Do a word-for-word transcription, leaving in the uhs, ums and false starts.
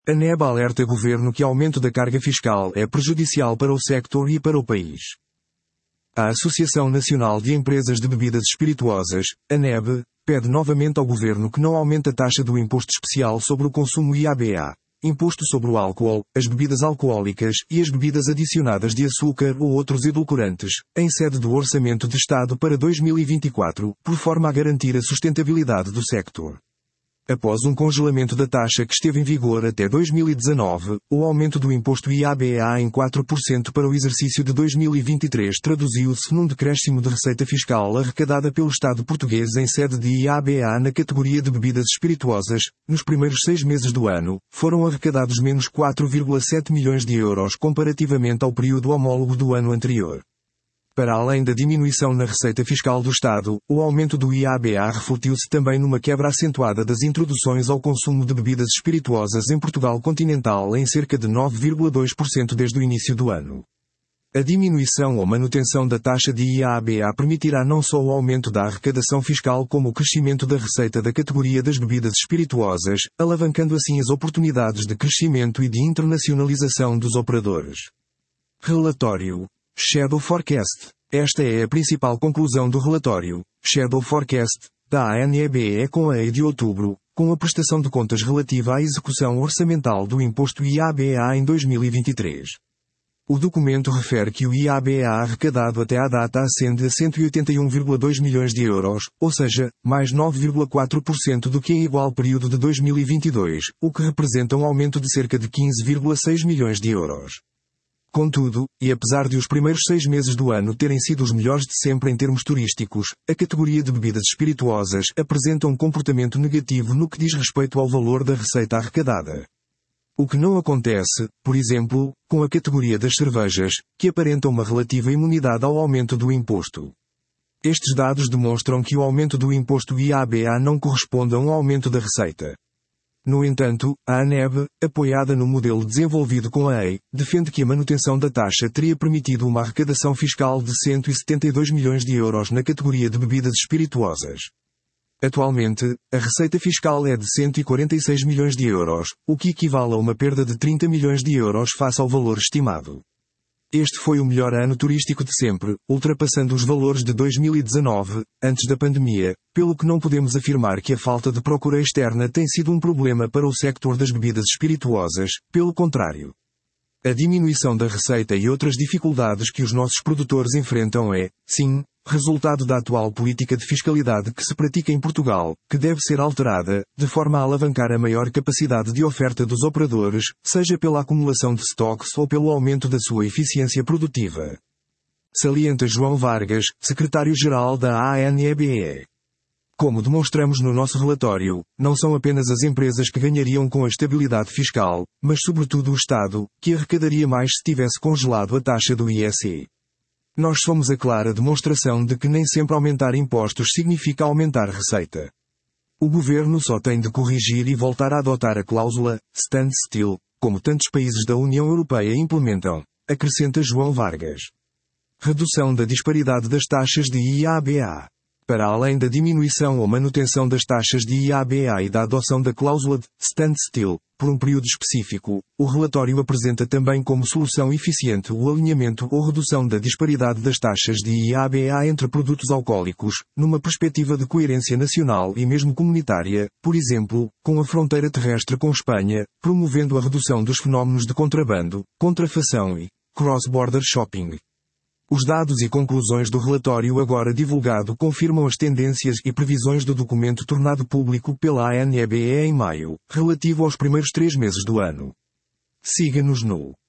A N E B alerta governo que aumento da carga fiscal é prejudicial para o sector e para o país. A Associação Nacional de Empresas de Bebidas Espirituosas, a N E B, pede novamente ao governo que não aumente a taxa do Imposto Especial sobre o Consumo I A B A, Imposto sobre o Álcool, as bebidas alcoólicas e as bebidas adicionadas de açúcar ou outros edulcorantes, em sede do Orçamento de Estado para dois mil e vinte e quatro, por forma a garantir a sustentabilidade do sector. Após um congelamento da taxa que esteve em vigor até dois mil e dezanove, o aumento do imposto I A B A em quatro por cento para o exercício de dois mil e vinte e três traduziu-se num decréscimo de receita fiscal arrecadada pelo Estado português em sede de I A B A na categoria de bebidas espirituosas. Nos primeiros seis meses do ano, foram arrecadados menos quatro vírgula sete milhões de euros comparativamente ao período homólogo do ano anterior. Para além da diminuição na receita fiscal do Estado, o aumento do I A B A refletiu-se também numa quebra acentuada das introduções ao consumo de bebidas espirituosas em Portugal continental em cerca de nove vírgula dois por cento desde o início do ano. A diminuição ou manutenção da taxa de I A B A permitirá não só o aumento da arrecadação fiscal como o crescimento da receita da categoria das bebidas espirituosas, alavancando assim as oportunidades de crescimento e de internacionalização dos operadores. Relatório Shadow Forecast. Esta é a principal conclusão do relatório Shadow Forecast da A N E B E com a E de outubro, com a prestação de contas relativa à execução orçamental do imposto I A B A em dois mil e vinte e três. O documento refere que o I A B A arrecadado até à data ascende a cento e oitenta e um vírgula dois milhões de euros, ou seja, mais nove vírgula quatro por cento do que em igual período de dois mil e vinte e dois, o que representa um aumento de cerca de quinze vírgula seis milhões de euros. Contudo, e apesar de os primeiros seis meses do ano terem sido os melhores de sempre em termos turísticos, a categoria de bebidas espirituosas apresenta um comportamento negativo no que diz respeito ao valor da receita arrecadada. O que não acontece, por exemplo, com a categoria das cervejas, que aparenta uma relativa imunidade ao aumento do imposto. Estes dados demonstram que o aumento do imposto I A B A não corresponde a um aumento da receita. No entanto, a N E B, apoiada no modelo desenvolvido com a E I, defende que a manutenção da taxa teria permitido uma arrecadação fiscal de cento e setenta e dois milhões de euros na categoria de bebidas espirituosas. Atualmente, a receita fiscal é de cento e quarenta e seis milhões de euros, o que equivale a uma perda de trinta milhões de euros face ao valor estimado. Este foi o melhor ano turístico de sempre, ultrapassando os valores de dois mil e dezanove, antes da pandemia, pelo que não podemos afirmar que a falta de procura externa tem sido um problema para o sector das bebidas espirituosas, pelo contrário. A diminuição da receita e outras dificuldades que os nossos produtores enfrentam é, sim, resultado da atual política de fiscalidade que se pratica em Portugal, que deve ser alterada, de forma a alavancar a maior capacidade de oferta dos operadores, seja pela acumulação de estoques ou pelo aumento da sua eficiência produtiva. Salienta João Vargas, secretário-geral da A N E B E. Como demonstramos no nosso relatório, não são apenas as empresas que ganhariam com a estabilidade fiscal, mas sobretudo o Estado, que arrecadaria mais se tivesse congelado a taxa do I S I. Nós somos a clara demonstração de que nem sempre aumentar impostos significa aumentar receita. O governo só tem de corrigir e voltar a adotar a cláusula standstill, como tantos países da União Europeia implementam, acrescenta João Vargas. Redução da disparidade das taxas de I A B A. Para além da diminuição ou manutenção das taxas de I A B A e da adoção da cláusula de standstill, por um período específico, o relatório apresenta também como solução eficiente o alinhamento ou redução da disparidade das taxas de I A B A entre produtos alcoólicos, numa perspectiva de coerência nacional e mesmo comunitária, por exemplo, com a fronteira terrestre com Espanha, promovendo a redução dos fenómenos de contrabando, contrafação e cross-border shopping. Os dados e conclusões do relatório agora divulgado confirmam as tendências e previsões do documento tornado público pela A N E B E em maio, relativo aos primeiros três meses do ano. Siga-nos no